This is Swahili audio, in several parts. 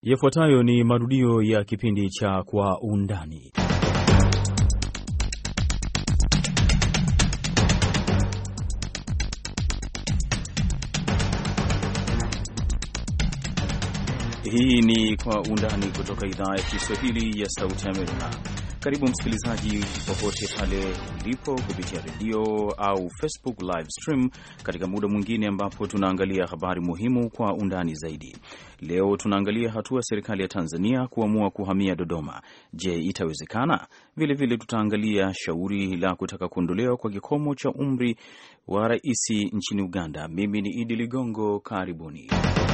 Yafuatayo ni marudio ya kipindi cha Kwa Undani. Hii ni Kwa Undani kutoka idhaa ya Kiswahili ya Sauti Amerika. Karibu msikilizaji popote pale ulipo kupitia redio au Facebook live stream katika muda mwingine ambapo tunaangalia habari muhimu kwa undani zaidi. Leo tunaangalia hatua ya serikali ya Tanzania kuamua kuhamia Dodoma. Je, itawezekana? Vile tutaangalia shauri la kutaka kuondolewa kwa kikomo cha umri wa rais nchini Uganda. Mimi ni Idi Ligongo, karibuni.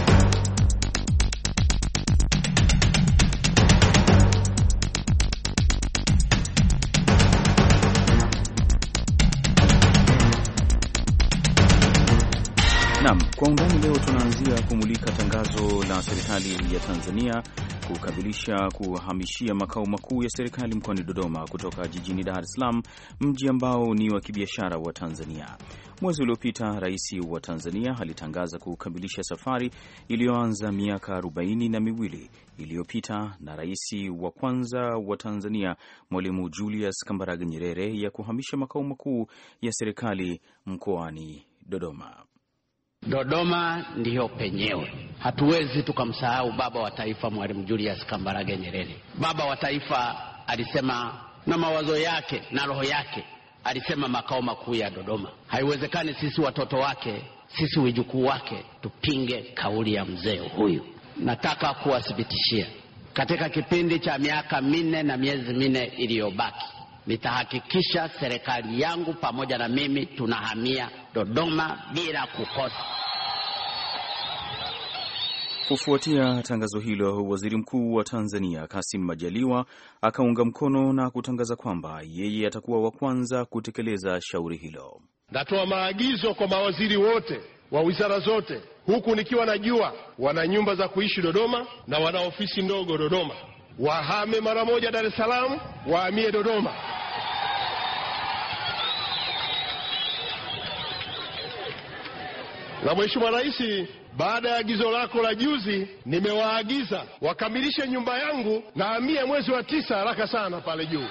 Naam, Kwa Undani leo tunaanzia kumulika tangazo la serikali ya Tanzania kukamilisha kuhamishia makao makuu ya serikali mkoani Dodoma kutoka jijini Dar es Salaam, mji ambao ni wa kibiashara wa Tanzania. Mwezi uliopita rais wa Tanzania alitangaza kukamilisha safari iliyoanza miaka 42 iliyopita na rais wa kwanza wa Tanzania Mwalimu Julius Kambarage Nyerere ya kuhamisha makao makuu ya serikali mkoani Dodoma. Dodoma ndiyo penyewe. Hatuwezi tukamsahau baba wa taifa Mwalimu Julius Kambarage Nyerere. Baba wa taifa alisema na mawazo yake na roho yake, alisema makao makuu ya Dodoma. Haiwezekani sisi watoto wake, sisi wajukuu wake tupinge kauli ya mzee huyu. Nataka kuwathibitishia katika kipindi cha miaka 4 na miezi 4 iliyobaki, nitahakikisha serikali yangu pamoja na mimi tunahamia Dodoma bila kukosa. Kufuatia tangazo hilo, Waziri Mkuu wa Tanzania Kassim Majaliwa akaunga mkono na kutangaza kwamba yeye atakuwa wa kwanza kutekeleza shauri hilo. Natoa maagizo kwa mawaziri wote wa wizara zote, huku nikiwa najua wana nyumba za kuishi Dodoma na wana ofisi ndogo Dodoma, wahame mara moja Dar es Salaam, wahamie Dodoma. Na Mheshimiwa Rais, baada ya agizo lako la juzi, nimewaagiza wakamilishe nyumba yangu na hamia mwezi wa 9 haraka sana pale juu.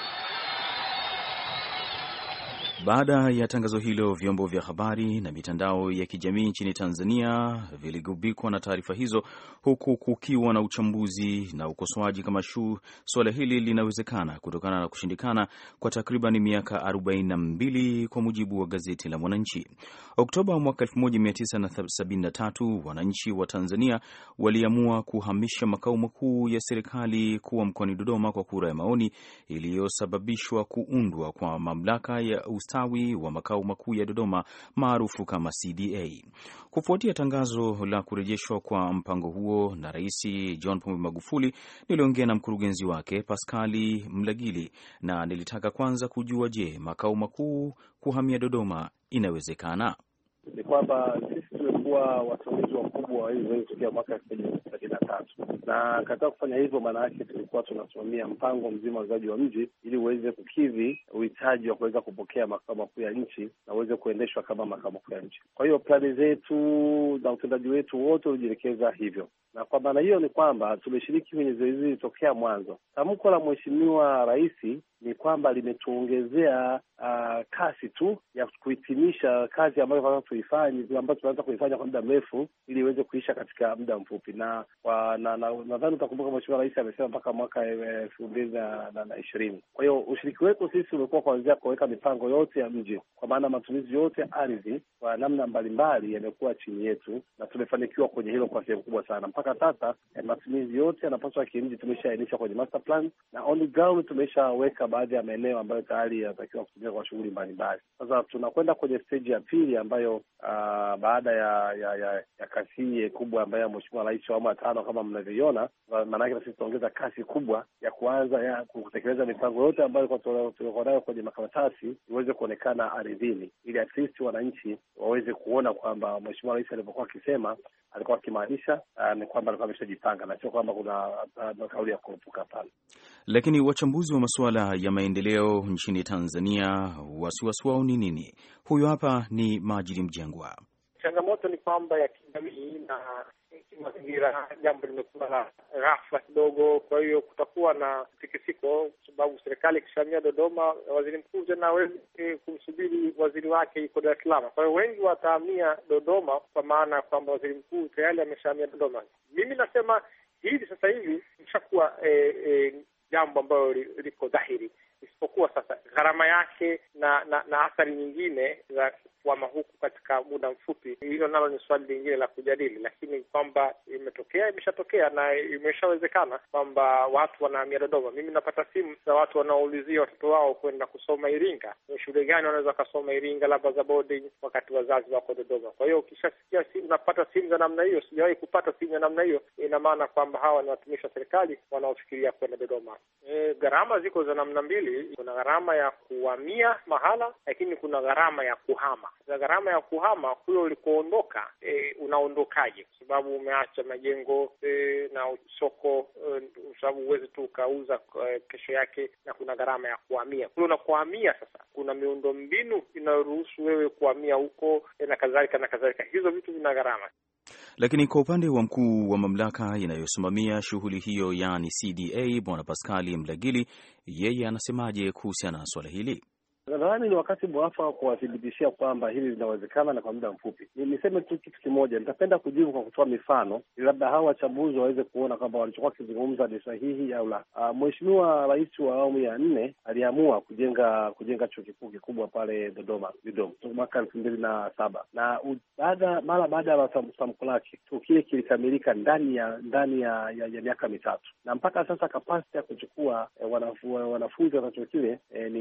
Baada ya tangazo hilo, vyombo vya habari na mitandao ya kijamii nchini Tanzania viligubikwa na taarifa hizo, huku kukiwa na uchambuzi na ukosoaji kama suala hili linawezekana kutokana na kushindikana kwa takriban miaka 42 kwa mujibu wa gazeti la Mwananchi. Oktoba mwaka 1973, wananchi wa Tanzania waliamua kuhamisha makao makuu ya serikali kuwa mkoani Dodoma kwa kura ya maoni iliyosababishwa kuundwa kwa mamlaka ya ustawi wa makao makuu ya Dodoma maarufu kama CDA. Kufuatia tangazo la kurejeshwa kwa mpango huo na Rais John Pombe Magufuli, niliongea na mkurugenzi wake Pascali Mlagili na nilitaka kwanza kujua, je, makao makuu kuhamia Dodoma inawezekana? Ni kwamba sisi tumekuwa wasimamizi wakubwa wa hizo tokea mwaka 1973, na katika kufanya hivyo maana yake tulikuwa tunasimamia mpango mzima wa uzaji wa mji ili uweze kukidhi uhitaji wa kuweza kupokea makao makuu ya nchi na uweze kuendeshwa kama makao makuu ya nchi. Kwa hiyo plani zetu na utendaji wetu wote ulijielekeza hivyo, na kwa maana hiyo ni kwamba tumeshiriki kwenye zoezi hili tokea mwanzo. Tamko la Mheshimiwa Rais ni kwamba limetuongezea kasi tu ya kuhitimisha kazi ambayo tunataka tuifanye, ambayo tunaanza kuifanya kwa muda mrefu ili iweze kuisha katika muda mfupi. Na nadhani utakumbuka Mheshimiwa Rais amesema mpaka mwaka 2020. Kwa hiyo ushiriki wetu sisi umekuwa kuanzia kuweka mipango yote ya mji, kwa maana matumizi yote ya ardhi kwa namna mbalimbali yamekuwa chini yetu, na tumefanikiwa kwenye hilo kwa sehemu kubwa sana. Mpaka sasa matumizi yote yanapaswa kimji tumeshaainisha kwenye master plan, na on the ground tumeshaweka baadhi ya maeneo ambayo tayari yanatakiwa kutumika kwa shughuli mbalimbali. Sasa tunakwenda kwenye stage ya pili ambayo baada ya kasi kubwa ambayo Mheshimiwa Rais wa awamu ya 5 kama mnavyoiona, maana yake sisi tunaongeza kasi kubwa ya kuanza kutekeleza mipango yote ambayo tulikuwa nayo kwenye makaratasi iweze kuonekana ardhini, ili at least wananchi waweze kuona kwamba Mheshimiwa Rais alipokuwa akisema alikuwa akimaanisha ni kwamba alikuwa ameshajipanga na sio kwamba kuna kauli ya kuepuka pale. Lakini wachambuzi wa masuala ya maendeleo nchini Tanzania wasiwasi wao ni nini? Huyu hapa ni Majid Mjengwa. Changamoto ni kwamba ya kijamii na mazingira, jambo limekuwa la ghafla kidogo. Kwa hiyo kutakuwa na tikisiko, kwa sababu serikali ikishamia Dodoma, waziri mkuu tena hawezi kumsubiri waziri wake yuko Dar es Salaam. Kwa hiyo wengi watahamia Dodoma, kwa maana ya kwamba waziri mkuu tayari ameshamia Dodoma. Mimi nasema hivi sasa hivi ishakuwa jambo ambalo liko dhahiri, isipokuwa sasa gharama yake na athari nyingine za kuhama huku katika muda mfupi, hilo nalo ni swali lingine la kujadili, lakini kwamba imeshatokea na imeshawezekana kwamba watu wanahamia Dodoma. Mimi napata simu za watu wanaoulizia watoto wao kwenda kusoma Iringa, shule gani wanaweza kusoma Iringa, labda za boarding, wakati wazazi wako Dodoma. Kwa hiyo ukishasikia simu, unapata simu za namna hiyo, sijawahi kupata simu ya namna hiyo, ina maana kwamba hawa ni watumishi wa serikali wanaofikiria kwenda Dodoma. Gharama ziko za namna mbili, kuna gharama ya kuhamia mahala, lakini kuna gharama ya kuhama. Za gharama ya kuhama, huyo ulikoondoka unaondokaje? Kwa sababu umeacha majengo na soko, sababu uweze tu ukauza kesho yake, na kuna gharama ya kuhamia. Kule unakohamia sasa, kuna miundo mbinu inayoruhusu wewe kuhamia huko na kadhalika na kadhalika. Hizo vitu vina gharama. Lakini kwa upande wa mkuu wa mamlaka inayosimamia shughuli hiyo, yani CDA, Bwana Paskali Mlagili, yeye anasemaje kuhusiana na swala hili? Nadhani ni wakati mwafaka kuwathibitishia kwamba hili linawezekana na kwa muda mfupi. Niseme tu kitu kimoja, nitapenda kujibu kwa kutoa mifano, labda hawa wachambuzi waweze kuona kwamba walichokuwa kizungumza ni sahihi au la. Mheshimiwa Rais wa awamu ya 4 aliamua kujenga chuo kikuu kikubwa pale Dodoma mwaka 2007, na mara baada ya tamko lake chuo kile kilikamilika ndani ya miaka mitatu, na mpaka sasa kapasiti ya kuchukua wanafunzi wa chuo kile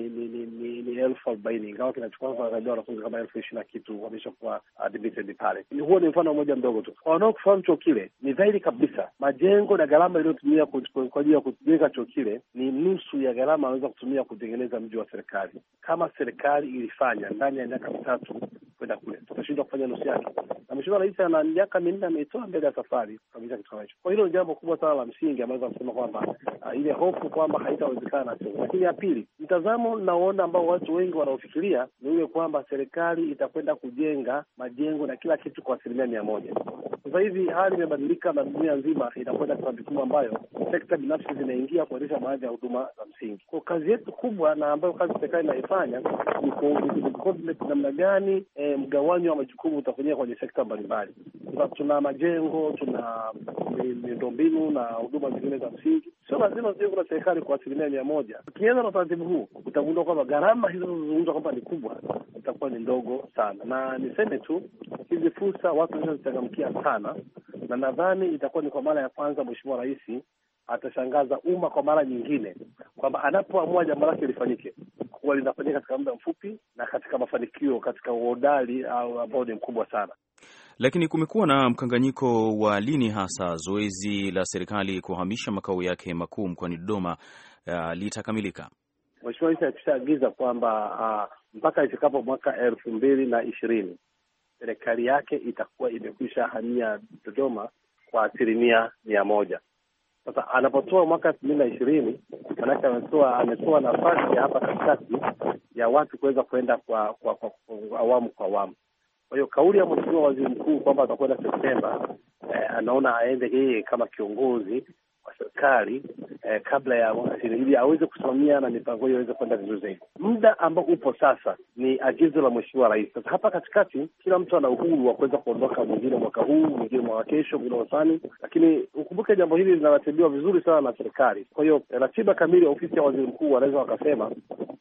ni 40,000, ingawa kinachukua wanafunzi kama 20,000 na kitu wameshakuwa admitted pale. Huo ni mfano mmoja mdogo tu. Kwa wanaofahamu chuo kile, ni dhahiri kabisa majengo na gharama iliyotumia kwa ajili ya kujenga chuo kile ni nusu ya gharama anaweza kutumia kutengeneza mji wa serikali. Kama serikali ilifanya ndani ya miaka mitatu kwenda kule, tutashindwa kufanya nusu yake. Na Mheshimiwa Rais ana miaka 4 ameitoa mbele ya safari kabisa kitu kama hicho. Kwa hilo ni jambo kubwa sana la msingi ambalo tunasema kwamba ile hofu kwamba haitawezekana sio. Lakini ya pili, mtazamo naona ambao watu wengi wanaofikiria ni ule kwamba serikali itakwenda kujenga majengo na kila kitu kwa 100%. Sasa hivi hali imebadilika na dunia nzima inakwenda kwa jukumu ambayo sekta binafsi zinaingia kuendesha baadhi ya huduma za msingi. Kwa kazi yetu kubwa na ambayo kazi serikali inaifanya ni kucoordinate namna gani mgawanyo wa majukumu utafanyika kwenye sekta mbalimbali. Tuna majengo, tuna miundombinu na huduma zingine za msingi. Sio lazima ziwe kwa serikali kwa 100%. Ukianza na utaratibu huu, utagundua kwamba gharama hizo zinazozungumzwa kwamba ni kubwa itakuwa ni ndogo sana. Na niseme tu, hizi fursa watu wanazochangamkia sana, na nadhani itakuwa ni kwa mara ya kwanza Mheshimiwa Rais atashangaza umma kwa mara nyingine kwamba anapoamua jambo lake lifanyike, huwa linafanyika katika muda mfupi na katika mafanikio, katika uhodari ambao ni mkubwa sana. Lakini kumekuwa na mkanganyiko wa lini hasa zoezi la serikali kuhamisha makao yake makuu mkoani Dodoma litakamilika. Mheshimiwa Rais akishaagiza kwamba mpaka ifikapo mwaka 2020 serikali yake itakuwa imekwisha hamia Dodoma kwa 100%. Sasa anapotoa mwaka 2020, manake ametoa nafasi ya hapa katikati ya watu kuweza kwenda kwa awamu kwa awamu. Kwa hiyo kauli ya Mheshimiwa Waziri Mkuu kwamba atakwenda Septemba, anaona aende yeye kama kiongozi wa serikali kabla ya mwaka ili aweze kusimamia na mipango hiyo iweze kwenda vizuri zaidi. Muda ambao upo sasa ni agizo la Mheshimiwa Rais. Sasa hapa katikati kila mtu ana uhuru wa kuweza kuondoka, mwingine mwaka huu, mwingine mwaka kesho, mwingine mwakani, lakini ukumbuke jambo hili linaratibiwa vizuri sana na serikali. Kwa hiyo ratiba kamili ya ofisi ya Waziri Mkuu wanaweza wakasema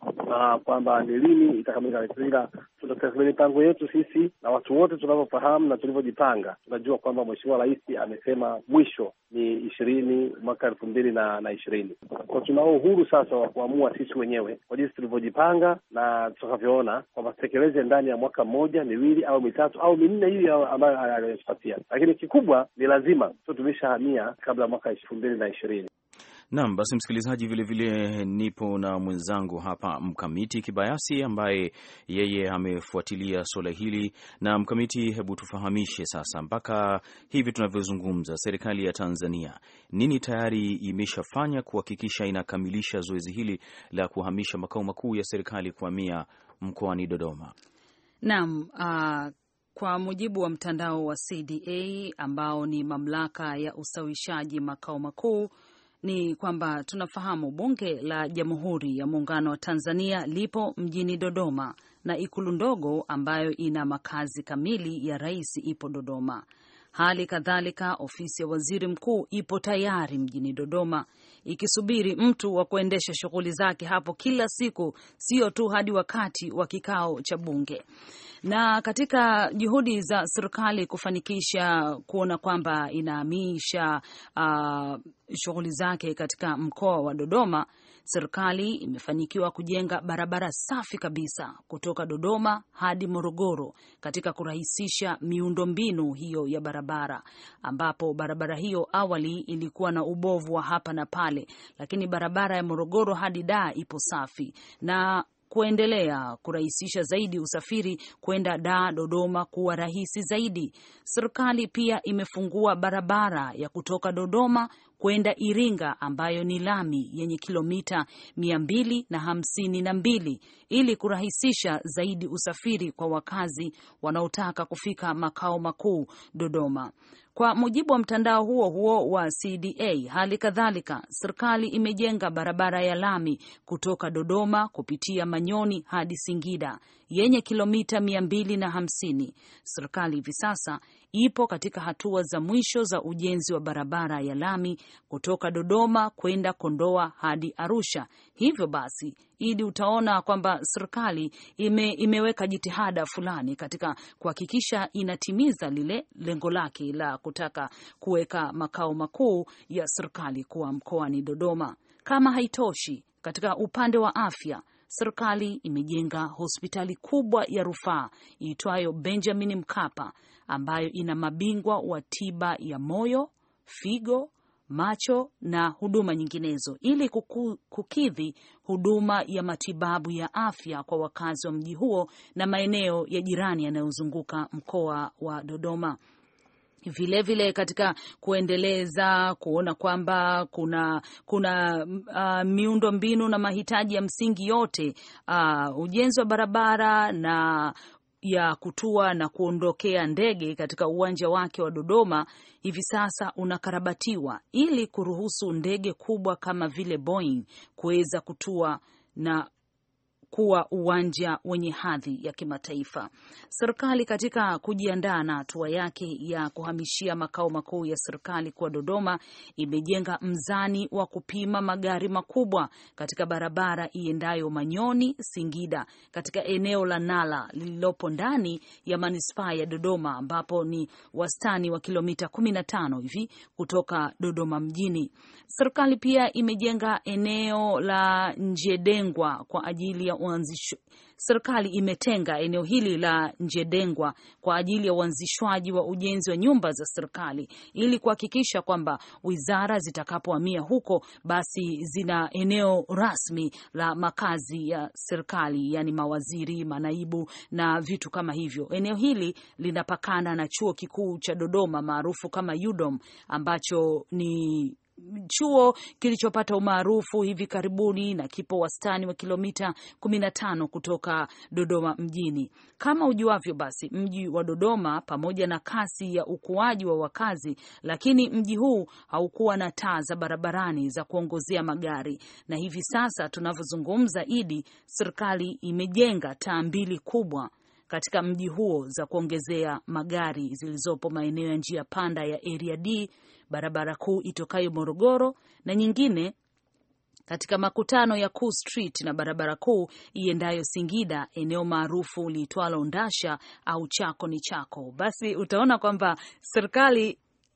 kwamba ni lini itakamilika. Tutatekeleza mipango yetu sisi na watu wote tunavyofahamu na tulivyojipanga. Tunajua kwamba Mheshimiwa Rais amesema mwisho ni mwaka 2020. Kwa tunao uhuru sasa wa kuamua sisi wenyewe kwa jinsi tulivyojipanga na tutakavyoona kwamba tutekeleze ndani ya mwaka 1, 2 au 3 au 4 hivi ambayo anayopatia. Lakini kikubwa ni lazima tumeshahamia kabla mwaka 2020. Naam, basi msikilizaji, vile nipo na mwenzangu hapa Mkamiti Kibayasi ambaye yeye amefuatilia swala hili. Na Mkamiti, hebu tufahamishe sasa, mpaka hivi tunavyozungumza, serikali ya Tanzania nini tayari imeshafanya kuhakikisha inakamilisha zoezi hili la kuhamisha makao makuu ya serikali kuhamia mkoani Dodoma? Naam, Kwa mujibu wa mtandao wa CDA ambao ni mamlaka ya usawishaji makao makuu, ni kwamba tunafahamu Bunge la Jamhuri ya Muungano wa Tanzania lipo mjini Dodoma na ikulu ndogo ambayo ina makazi kamili ya rais ipo Dodoma. Hali kadhalika ofisi ya waziri mkuu ipo tayari mjini Dodoma ikisubiri mtu wa kuendesha shughuli zake hapo kila siku, sio tu hadi wakati wa kikao cha bunge. Na katika juhudi za serikali kufanikisha kuona kwamba inahamisha shughuli zake katika mkoa wa Dodoma, serikali imefanikiwa kujenga barabara safi kabisa kutoka Dodoma hadi Morogoro katika kurahisisha miundombinu hiyo ya barabara, ambapo barabara hiyo awali ilikuwa na ubovu wa hapa na pale, lakini barabara ya Morogoro hadi Dar ipo safi na kuendelea kurahisisha zaidi usafiri kwenda Dar Dodoma kuwa rahisi zaidi. Serikali pia imefungua barabara ya kutoka Dodoma kwenda Iringa ambayo ni lami yenye kilomita 252 ili kurahisisha zaidi usafiri kwa wakazi wanaotaka kufika makao makuu Dodoma. Kwa mujibu wa mtandao huo wa CDA, hali kadhalika serikali imejenga barabara ya lami kutoka Dodoma kupitia Manyoni hadi Singida yenye kilomita 250. Serikali hivi sasa ipo katika hatua za mwisho za ujenzi wa barabara ya lami kutoka Dodoma kwenda Kondoa hadi Arusha. Hivyo basi, Idi, utaona kwamba serikali imeweka jitihada fulani katika kuhakikisha inatimiza lile lengo lake la kutaka kuweka makao makuu ya serikali kuwa mkoani Dodoma. Kama haitoshi, katika upande wa afya, serikali imejenga hospitali kubwa ya rufaa iitwayo Benjamin Mkapa ambayo ina mabingwa wa tiba ya moyo, figo, macho na huduma nyinginezo ili kukidhi huduma ya matibabu ya afya kwa wakazi wa mji huo na maeneo ya jirani yanayozunguka mkoa wa Dodoma. Vile katika kuendeleza kuona kwamba kuna miundo mbinu na mahitaji ya msingi yote, ujenzi wa barabara na ya kutua na kuondokea ndege katika uwanja wake wa Dodoma hivi sasa unakarabatiwa ili kuruhusu ndege kubwa kama vile Boeing kuweza kutua na kuwa uwanja wenye hadhi ya kimataifa. Serikali katika kujiandaa na hatua yake ya kuhamishia makao makuu ya serikali kwa Dodoma imejenga mzani wa kupima magari makubwa katika barabara iendayo Manyoni Singida katika eneo la Nala lililopo ndani ya manispaa ya Dodoma, ambapo ni wastani wa kilomita 15 hivi kutoka Dodoma mjini. Serikali pia imejenga eneo la Njedengwa kwa ajili ya serikali imetenga eneo hili la Njedengwa kwa ajili ya uanzishwaji wa ujenzi wa nyumba za serikali ili kuhakikisha kwamba wizara zitakapohamia huko basi zina eneo rasmi la makazi ya serikali, yani mawaziri, manaibu na vitu kama hivyo. Eneo hili linapakana na chuo kikuu cha Dodoma maarufu kama UDOM ambacho ni chuo kilichopata umaarufu hivi karibuni na kipo wastani wa kilomita 15 kutoka Dodoma mjini. Kama ujuavyo basi, mji wa Dodoma pamoja na kasi ya ukuaji wa wakazi, lakini mji huu haukuwa na taa za barabarani za kuongozea magari, na hivi sasa tunavyozungumza, Idi, serikali imejenga taa 2 kubwa katika mji huo za kuongezea magari zilizopo maeneo ya njia panda ya Area D, barabara kuu itokayo Morogoro, na nyingine katika makutano ya Kuu Street na barabara kuu iendayo Singida, eneo maarufu liitwalo Ndasha au Chako ni Chako. Basi utaona kwamba serikali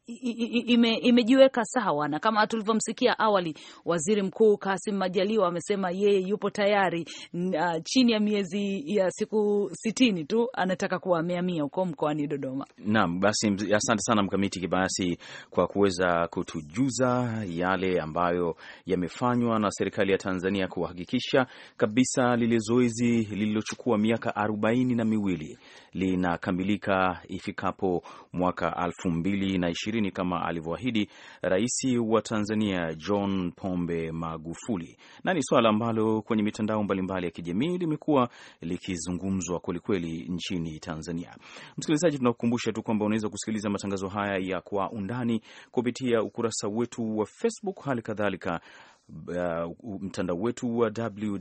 imejiweka sawa, na kama tulivyomsikia awali, Waziri Mkuu Kassim Majaliwa amesema yeye yupo tayari chini ya miezi ya siku 60 tu anataka kuwa amehamia huko mkoani Dodoma. Naam, basi asante sana Mkamiti Kibayasi kwa kuweza kutujuza yale ambayo yamefanywa na serikali ya Tanzania kuhakikisha kabisa lile zoezi lililochukua miaka 42 linakamilika ifikapo mwaka 2020 2020 kama alivyoahidi Rais wa Tanzania John Pombe Magufuli, na ni swala ambalo kwenye mitandao mbalimbali ya kijamii limekuwa likizungumzwa kwelikweli nchini Tanzania. Msikilizaji, tunakukumbusha tu kwamba unaweza kusikiliza matangazo haya ya Kwa Undani kupitia ukurasa wetu wa Facebook, hali kadhalika mtandao wetu wa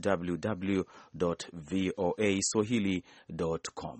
www.voaswahili.com.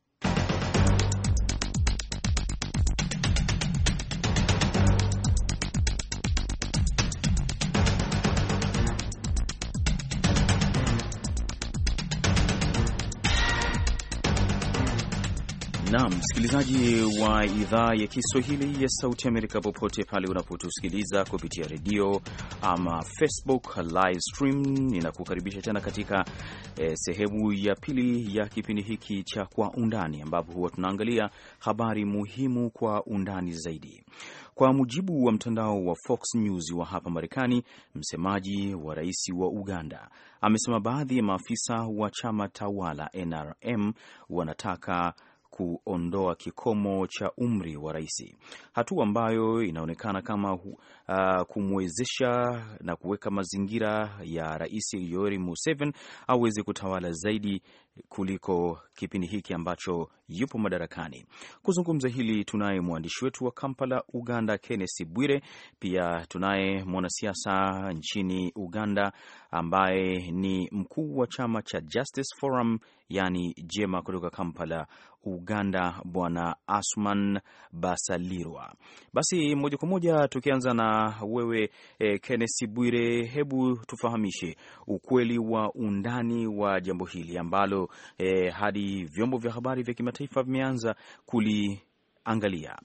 Naam, msikilizaji wa idhaa ya Kiswahili ya Sauti Amerika, popote pale unapotusikiliza kupitia redio ama Facebook live stream, ninakukaribisha tena katika sehemu ya pili ya kipindi hiki cha Kwa Undani, ambapo huwa tunaangalia habari muhimu kwa undani zaidi. Kwa mujibu wa mtandao wa Fox News wa hapa Marekani, msemaji wa rais wa Uganda amesema baadhi ya maafisa wa chama tawala NRM wanataka kuondoa kikomo cha umri wa rais, hatua ambayo inaonekana kama kumwezesha na kuweka mazingira ya Rais Yoweri Museveni aweze kutawala zaidi kuliko kipindi hiki ambacho yupo madarakani. Kuzungumza hili tunaye mwandishi wetu wa Kampala, Uganda, Kenneth Bwire. Pia tunaye mwanasiasa nchini Uganda ambaye ni mkuu wa chama cha Justice Forum, yani Jema, kutoka Kampala, Uganda, Bwana Asuman Basalirwa. Basi moja kwa moja tukianza na wewe Kenneth Bwire, hebu tufahamishe ukweli wa undani wa jambo hili ambalo hadi vyombo vya habari vya kimataifa vimeanza kuliangalia.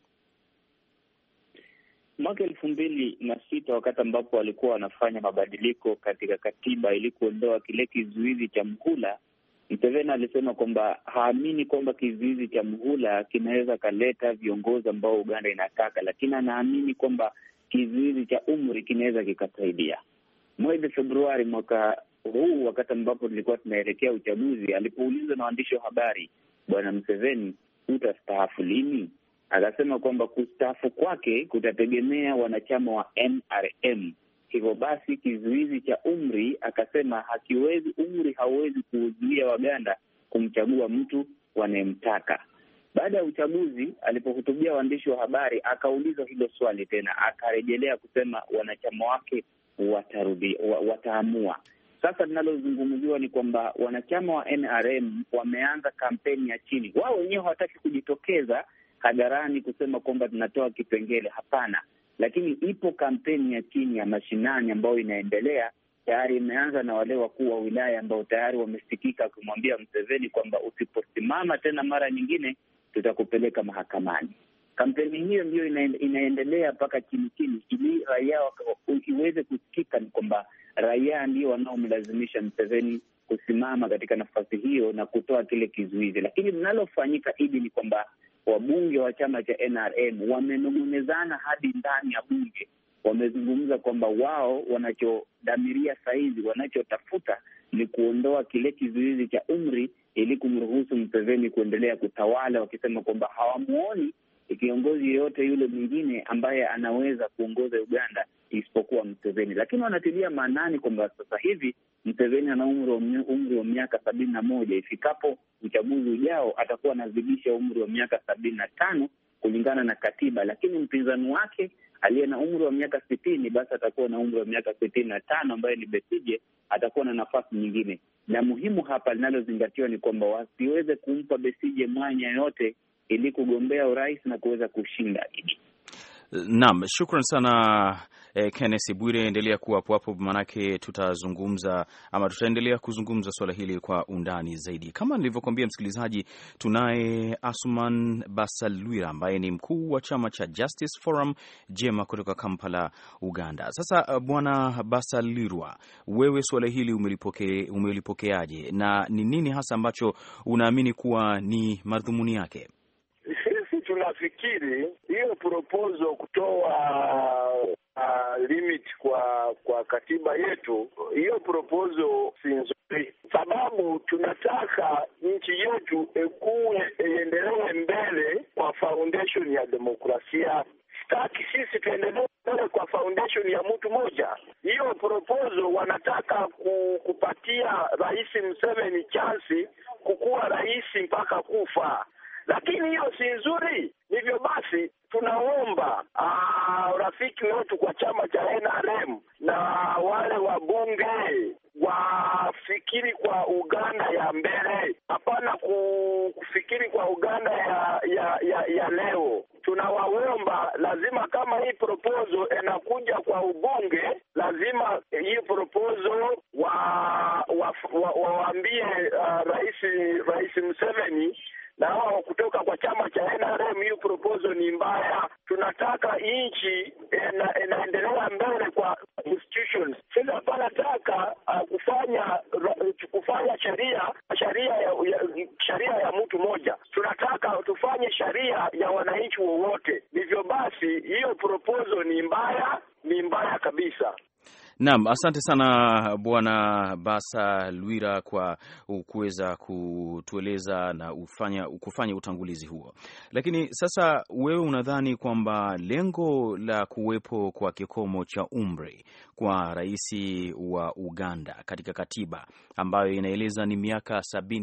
Mwaka 2006 wakati ambapo walikuwa wanafanya mabadiliko katika katiba ili kuondoa kile kizuizi cha mhula, Museveni alisema kwamba haamini kwamba kizuizi cha mhula kinaweza kaleta viongozi ambao Uganda inataka, lakini anaamini kwamba kizuizi cha umri kinaweza kikasaidia. Mwezi Februari mwaka huu, wakati ambapo tulikuwa tunaelekea uchaguzi, alipoulizwa na waandishi wa habari, Bwana Museveni, utastaafu lini? Akasema kwamba kustaafu kwake kutategemea wanachama wa NRM. Hivyo basi kizuizi cha umri, akasema umri hauwezi kuzuia Waganda kumchagua mtu wanayemtaka. Baada ya uchaguzi, alipohutubia waandishi wa habari, akaulizwa hilo swali tena, akarejelea kusema wanachama wake wataamua. Sasa linalozungumziwa ni kwamba wanachama wa NRM wameanza kampeni ya chini. Wao wenyewe hawataki kujitokeza hadharani kusema kwamba tunatoa kipengele, hapana. Lakini ipo kampeni ya chini ya mashinani ambayo inaendelea. Tayari imeanza na wale wakuu wa wilaya ambao tayari wamesikika kumwambia Museveni kwamba usiposimama tena mara nyingine tutakupeleka mahakamani. Kampeni hiyo ndio inaendelea mpaka chini ili raia iweze kusikika, ni kwamba raia ndio wanaomlazimisha Museveni kusimama katika nafasi hiyo na kutoa kile kizuizi. Lakini linalofanyika hivi ni kwamba wabunge wa chama cha NRM wamenong'onezana hadi ndani ya bunge. Wamezungumza kwamba wao wanachodhamiria saizi, wanachotafuta ni kuondoa kile kizuizi cha umri ili kumruhusu Museveni kuendelea kutawala, wakisema kwamba hawamuoni kiongozi yeyote yule mwingine ambaye anaweza kuongoza Uganda isipokuwa Museveni. Lakini wanatilia maanani kwamba sasa hivi Museveni ana umri wa miaka 71. Ifikapo uchaguzi ujao atakuwa anazidisha umri wa miaka 75 kulingana na katiba, lakini mpinzani wake aliye na umri wa miaka 60 basi atakuwa na umri wa miaka 65, ambaye ni Besigye, atakuwa na nafasi nyingine. Na muhimu hapa linalozingatiwa ni kwamba wasiweze kumpa Besigye mwanya yote ili kugombea urais na kuweza kushinda. Naam, shukran sana Kenneth Bwire, endelea kuwa hapo, manake tutaendelea kuzungumza swala hili kwa undani zaidi. Kama nilivyokuambia msikilizaji, tunaye Asuman Basalirwa ambaye ni mkuu wa chama cha Justice Forum Jema kutoka Kampala, Uganda. Sasa Bwana Basalirwa, wewe swala hili umelipokeaje na ni nini hasa ambacho unaamini kuwa ni madhumuni yake? Tunafikiri hiyo proposal kutoa limit kwa katiba yetu, hiyo proposal si nzuri, sababu tunataka nchi yetu iendelee mbele kwa foundation ya demokrasia hawataki sisi tuendelee kwa foundation ya mtu moja. Hiyo proposal wanataka kupatia Rais Museveni chance kukuwa rais mpaka kufa, lakini hiyo si nzuri. Hivyo basi tunaomba rafiki wetu kwa chama cha NRM na wale wabunge wafikiri kwa Uganda ya mbele, hapana kufikiri kwa Uganda ya leo. Tunawaomba lazima, kama hii proposal inakuja kwa ubunge, lazima hii proposal waambie Rais Museveni na hao kutoka kwa chama cha NRM, hiyo proposal ni mbaya. Tunataka nchi inaendelea mbele kwa institutions. Sisi hapana taka kufanya sheria ya mtu moja. Tunataka tufanye sheria ya wananchi wowote. Hivyo basi hiyo proposal ni mbaya kabisa. Naam, asante sana Bwana Basa Lwira kwa kuweza kutueleza na kufanya utangulizi huo. Lakini sasa wewe unadhani kwamba lengo la kuwepo kwa kikomo cha umri kwa rais wa Uganda katika katiba ambayo inaeleza ni miaka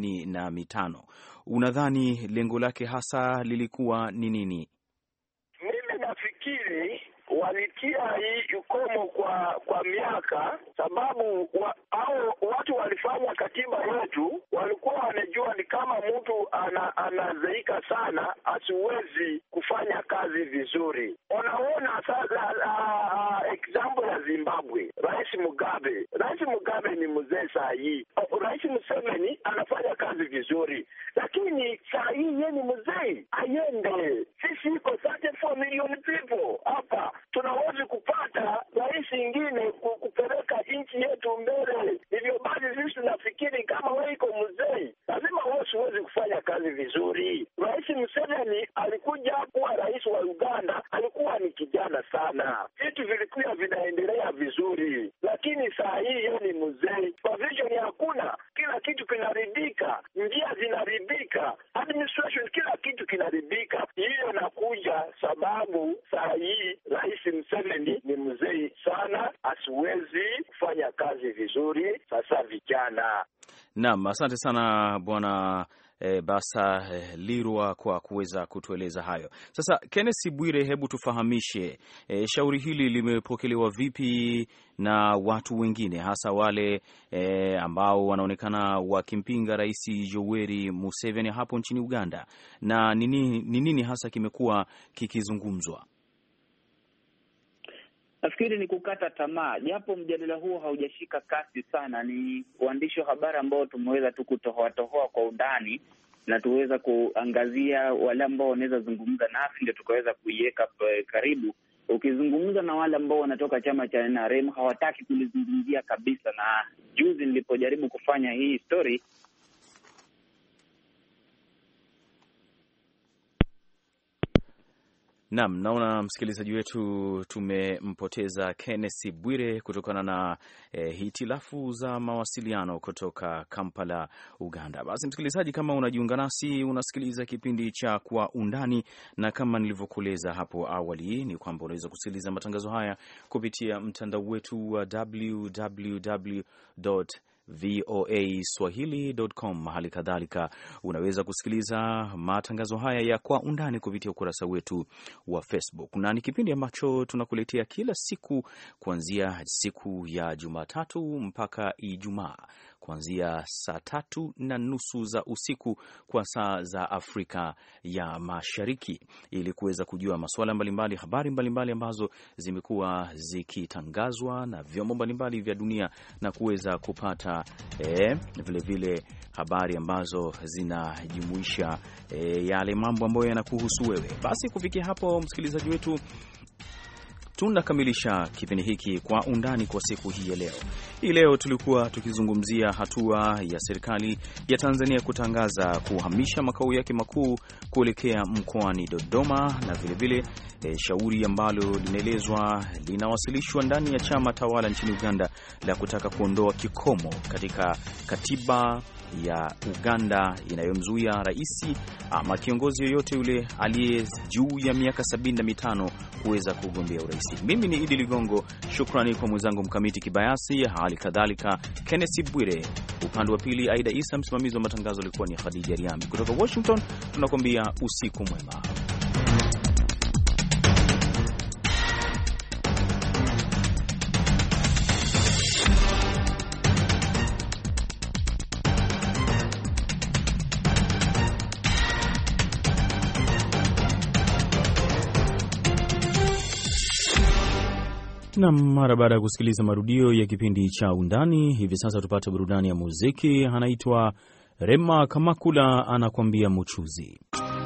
75, unadhani lengo lake hasa lilikuwa ni nini? Mimi nafikiri walitia hii ukomo kwa miaka, sababu watu walifanya katiba yetu, walikuwa wanajua ni kama mtu anazeika sana, asiwezi kufanya kazi vizuri. Unaona sasa example ya Zimbabwe, Rais Mugabe ni mzee saa hii. Rais Museveni anafanya kazi vizuri, lakini saa hii yeye ni mzee, ayende. Sisi iko 34 million people hapa, tunaweza kupata rais ingine kupeleka nchi yetu mbele. Hivyo basi sisi tunafikiri kama wewe iko mzee, lazima wewe usiwezi kufanya kazi vizuri. Rais Museveni alikuja kuwa rais wa Uganda, alikuwa ni kijana sana, vitu vilikuwa vinaendelea vizuri, lakini saa hii yeye ni mzee, provision hakuna, kila kitu kinaharibika, njia zinaharibika, administration, kila kitu kinaharibika. Hiyo nakuja sababu saa hii Rais Museveni ni mzee sana, asiwezi kufanya kazi vizuri. Sasa vijana. Naam, asante sana Bwana Basa Lirwa kwa kuweza kutueleza hayo. Sasa Kenneth Bwire, hebu tufahamishe shauri hili limepokelewa vipi na watu wengine, hasa wale ambao wanaonekana wakimpinga Rais Yoweri Museveni hapo nchini Uganda, na ni nini hasa kimekuwa kikizungumzwa? Nafikiri ni kukata tamaa, japo mjadala huo haujashika kasi sana. Ni waandishi wa habari ambao tumeweza tu kutohoa kwa undani na tuweza kuangazia wale ambao wanaweza zungumza nasi, ndio tukaweza kuiweka karibu. Ukizungumza na wale ambao wanatoka chama cha NRM, hawataki kulizungumzia kabisa. Na juzi nilipojaribu kufanya hii story, Naam, naona msikilizaji wetu tumempoteza Kenneth Bwire kutokana na hitilafu za mawasiliano kutoka Kampala, Uganda. Basi msikilizaji, kama unajiunga nasi, unasikiliza kipindi cha Kwa Undani, na kama nilivyokueleza hapo awali ni kwamba unaweza kusikiliza matangazo haya kupitia mtandao wetu wa www.voaswahili.com. Hali kadhalika unaweza kusikiliza matangazo haya ya Kwa Undani kupitia ukurasa wetu wa Facebook, na ni kipindi ambacho tunakuletea kila siku kuanzia siku ya Jumatatu mpaka Ijumaa, kuanzia saa 3:30 za usiku kwa saa za Afrika ya Mashariki, ili kuweza kujua masuala mbalimbali, habari mbalimbali ambazo zimekuwa zikitangazwa na vyombo mbalimbali vya dunia, na kuweza kupata vile habari ambazo zinajumuisha yale mambo ambayo yanakuhusu wewe. Basi kufikia hapo, msikilizaji wetu, tunakamilisha kipindi hiki kwa undani kwa siku hii ya leo. Hii leo tulikuwa tukizungumzia hatua ya serikali ya Tanzania kutangaza kuhamisha makao yake makuu kuelekea mkoani Dodoma, na vilevile shauri ambalo linaelezwa linawasilishwa ndani ya chama tawala nchini Uganda la kutaka kuondoa kikomo katika katiba ya Uganda inayomzuia rais ama kiongozi yoyote yule aliye juu ya miaka 75 kuweza kugombea urais. Mimi ni Idi Ligongo, shukrani kwa mwenzangu Mkamiti Kibayasi, hali kadhalika Kenneth Bwire, upande wa pili Aida Isa, msimamizi wa matangazo alikuwa ni Khadija Riami. Kutoka Washington tunakwambia usiku mwema. Na mara baada ya kusikiliza marudio ya kipindi cha Undani, hivi sasa tupate burudani ya muziki. Anaitwa Rema Kamakula, anakuambia Muchuzi.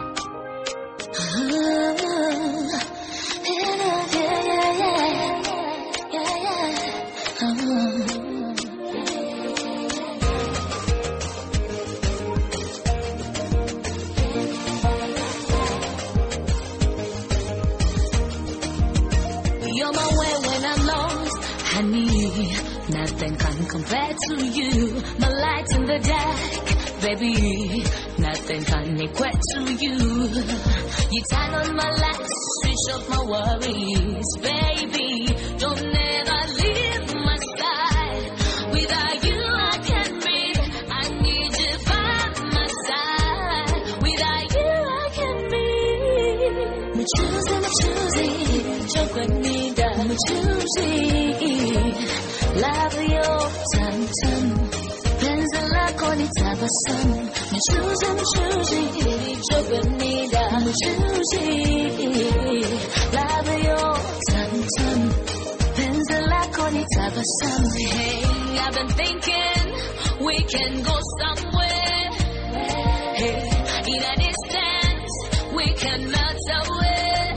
Nothing can compare to you, my light in the dark, baby. Nothing can equate to you. You turn on my lights, switch off my worries, baby. Don't ever leave my side. Without you I can't breathe. I need you by my side. Without you I can't breathe. I'm choosing, chocolate, I'm choosing. Love your tum-tum, penzi lako ni tabasamu. I'm choosing, nilichopenda. I'm choosing, love your tum-tum, penzi lako ni tabasamu. Hey, I've been thinking we can go somewhere. Hey, in a distance we can melt away.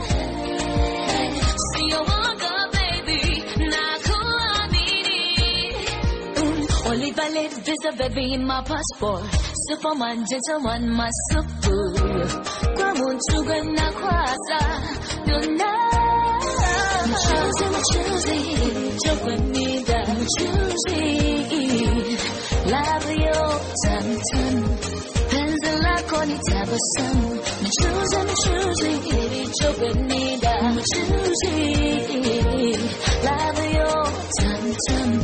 See you walk up, baby, only valid visa, baby, in my passport. Superman, gentleman, my super. Kwa muntuga na kwasa, yona. I'm choosing, chocolate, I'm choosing. Love your tum-tum, penzi lako ni tabasamu. I'm choosing, chocolate, I'm choosing. Love your tum-tum,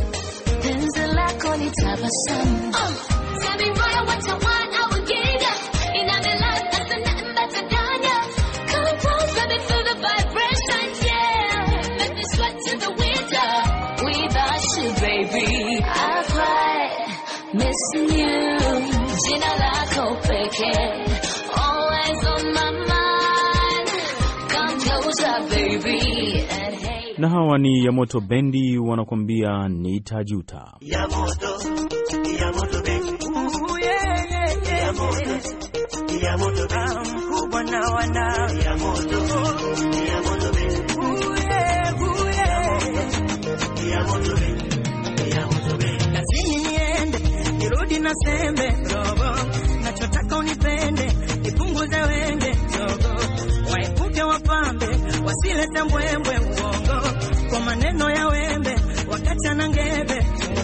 tell me right what you want, I will give ya. In my life, there's nothing better than ya. Come close, let me feel the vibrations, yeah. Make me sweat to the winter. Without you, baby, I cry, missing you. Jina lako pekee, always on my mind. Come closer, baby, and hey. Na hawa ni Yamoto Bendi, wanakuambia nitajuta. Yamoto Bendi, Yamoto Bendi, mkubwa na wana. Yamoto Bendi, Yamoto Bendi. Kazini niende, nirudi na sembe robo. Nachotaka unipende, nipunguze wenge dogo. Waepuke wapambe, wasilete mbwembwe uongo. Kwa maneno ya wembe, wakati anangebe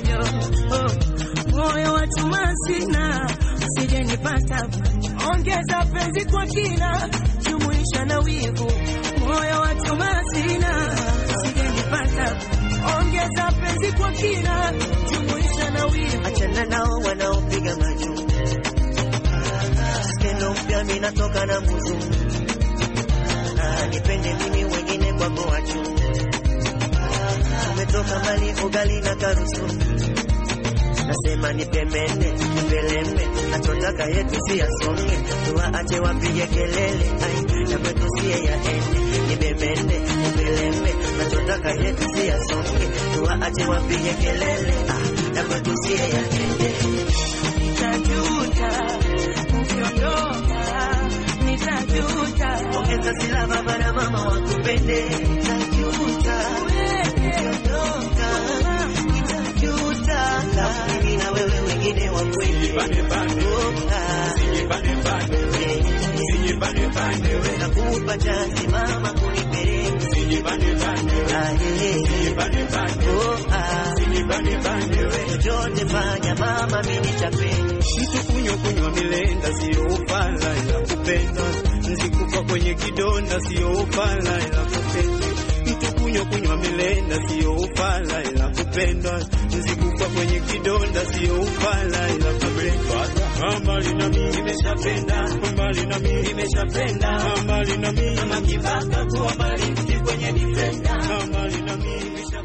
moyo wa chuma sina, usije nipata. Ongeza penzi kwa kina, jumuisha na wivu. Moyo wa chuma sina, usije nipata. Ongeza penzi kwa kina, jumuisha na wivu. Achana nao wanaopiga majuu. Skendo mpya mimi natoka na mbuzu. Nipende mimi wengine kwako wachu. Umetoka mbali ugali na karusu. Nasema nipemene, nipeleme. Nachotaka yetu siyasonge. Tuwaache wapige kelele. Ai, na kwetu siye yaende. Nipemene, nipeleme. Nachotaka yetu siyasonge. Tuwaache wapige kelele. Ah, na kwetu siye yaende. Nitajuta, ukiondoka. Nitajuta, ongeza sila baba na mama wakupende. Nitajuta, nakupa chance mama kunipeleka chochote fanya mama mimi nitapenda. Mtu kunywa milenda sio ufala ila kupenda, nzikufa kwenye kidonda sio ufala ila kupenda. Mtu kunywa milenda sio ufala ila kupenda, nzikufa kwenye kidonda sio ufala ila kupenda. Mbali na mimi nimeshapenda, mbali na mimi nimeshapenda, mbali na mimi kama kibaka kuwa mbali kwenye defender, mbali na mimi